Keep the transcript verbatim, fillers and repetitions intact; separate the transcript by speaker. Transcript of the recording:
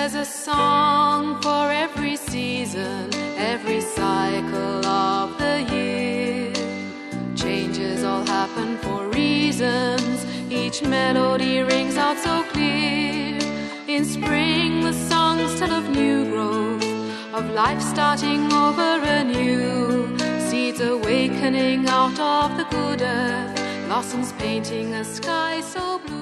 Speaker 1: There's a song for every season, every cycle of the year. Changes all happen for reasons, each melody rings out so clear. In spring the songs tell of new growth, of life starting over anew. Seeds awakening out of the good earth, blossoms painting a sky so blue.